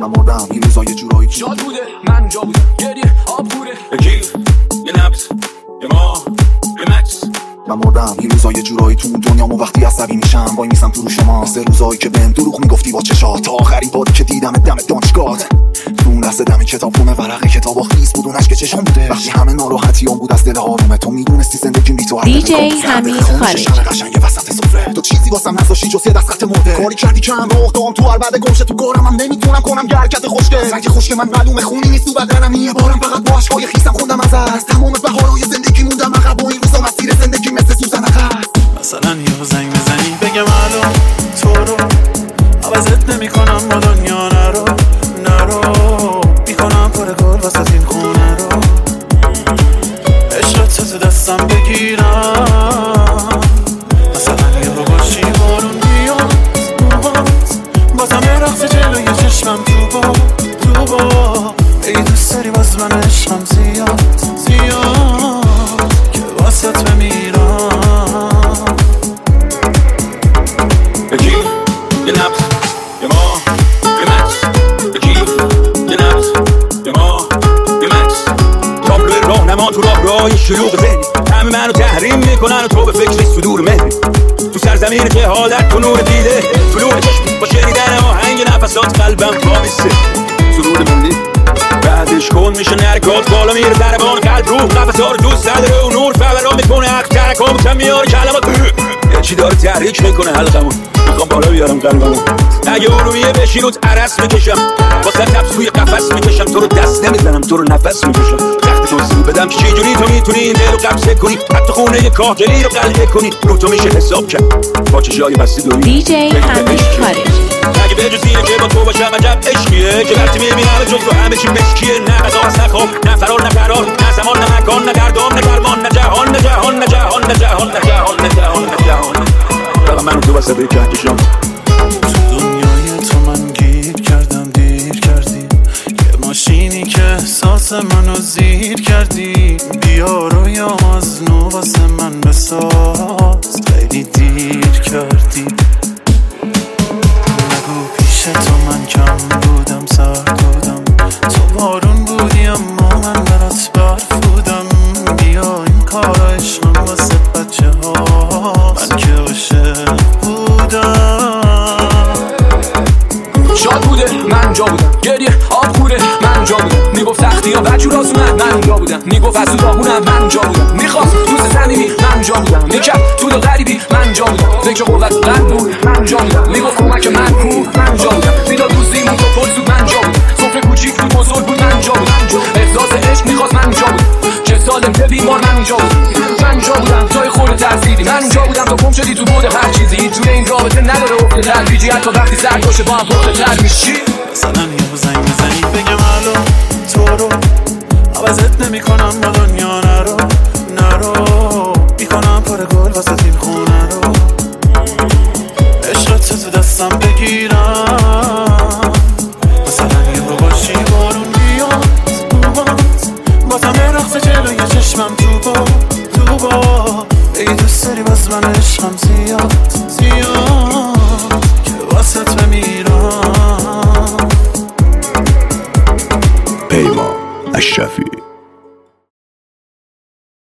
من مردم این روزا یه جورایی شاد بوده من اونجا بودم گریه آب خوره یکی یه نبض یه ماه یه مکس من مردم این روزا یه جورایی تو اون دنیامو وقتی عصبی میشم وای میسم تو رو شما مثل روزایی که بهم دروغ میگفتی با چشات تا آخرین باری که دیدم دم دانشگاهت تو اون لحظه دم کتابخونه ورق کتابا خیس بود اونش که چشام بوده وقتی همه ناراحتیام بود از دل آرومه تو میدونستی زندگی بی تو دی جی حمید خارجی قشنگ وسط سفره تو چیزی واسم نذاشتی جز یه دست خط مرده کاری کردی کم راه دام تو هر بعد گمشه تو کارم نمیتونم کنم حرکت خوشگل زنگ خوشگل من معلومه خونی نیست تو بدنم یه بارم فقط با اشکای خیسم خوندم از تمام بهارهای زندگی موندم عقب و این روزا مسیر زندگی مثل سوزن عقب مثلا یه زنگ بزنی بگم الو تو رو عوضت نمی‌کنم با دنیا نرو میکنم پر گل واسه این خونه رو عشقت تو دستم بگیرم مثلا یه رو باشی بارون بیاد بازم یه رقص جلوی چشمم تو با ای دوست داری باز من عشقم زیاد که واسه تو بمیرم یکی یه نبض یه ماه یه مکس یکی یه نبض یه ماه یه مکس تابلوی راهنما تو راهی شلوغ ذهنی همه منو تحریم میکنن و تو به فکر صدور مهری تو سرزمین که حالت تو نور دیده تو نور چشم با شنیدن آهنگ نفسات قلبم وامیسته سرود موندی بعدش کن میشه نرکات بالا میره ضربان قلب روح نفسا رو دوست نداره و نور فورا میکنه حق ترکام کم میاره کلمات یه چی داره تحریک میکنه حلقمون میخوام بالا بیارم قلبمو اگه ارومیه بشین و عرس میکشم واسه تبس توی قفس میکشم تو رو دست نمیزنم تو رو نفس میکشم تخت توضیح بدم که چجوری تو میتونی این دل رو قبضه کنی حتی خونه یه کاهگلی رو قلبه کنی رو تو میشه حساب کرد با چشای بستی دوری دی جی حمید خارجی اگه به جز اینه که با تو باشم عجب عشقیه که وقتی میبینم جز تو همه چی مشکیه نه غذا از نه خواب نه فرار نه قرار نه زمان نه مکان نه دردام نه درمان نه جهان نه جهان نه جهان نه جهان نه جهان نه جهان نه جهان فقط من تو واسه به کهکشان تو دنیای تو من گیر کردم دیر کردی یه ماشینی که احساس منو زیر کردی بیا رویام از نو واسه من بساز خیلی دیر کردی نگو پیش تو من کم بودم سرد بودم تو بارون بودی اما من برات برف بودم بیا این کار عشقم واسه بچه ها من که عاشق بودم شاد بوده من اونجا بودم گریه آب خوره من اونجا بودم میگفت تختی ها بجور آسونه من اونجا بودم میگفت از تو داغونم من اونجا بودم میخواست دوست صمیمی من اونجا بودم میکرد تو دل غریبی من اونجا بودم فکر قوت قلب بود من اونجا بودم میگفت کمک من کو من اونجا بودم میداد روزیمون تو پل سود من اونجا بودم سفره کوچیک تو بزرگ بود من اونجا بودم احساس عشق میخواست من اونجا بودم چه سالم به بیمار من اونجا بودم من اونجا بودم جای خورده ترسیدی من اونجا بودم تو گم شدی تو بود هر چیزی تو این رابطه نداره افت تلویجی حتی وقتی سر باشه با هم پخته میشی مثلا یه زنگ بزنی بگم الو تو رو عوضت نمی‌کنم با دنیا نرو میکنم پر گل واسه این خونه رو عشقت تو دستم بگیرم مثلا یه رو باشی بارون بیاد بازم یه رقص جلوی چشمم تو با ای دوست داری باز من عشقم زیاد